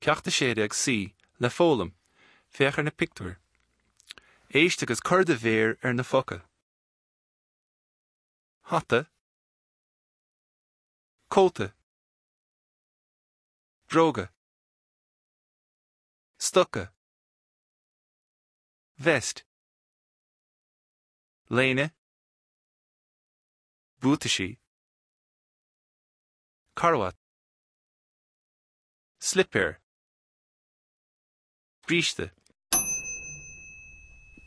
Ceachta séide ag si, le fólam, féachar na pictiúir. Éiste agus cur de bhéir na focail. Hata, cóta, droga, stocha, vest, léine, bútaisí, carwat, slipper, bríste.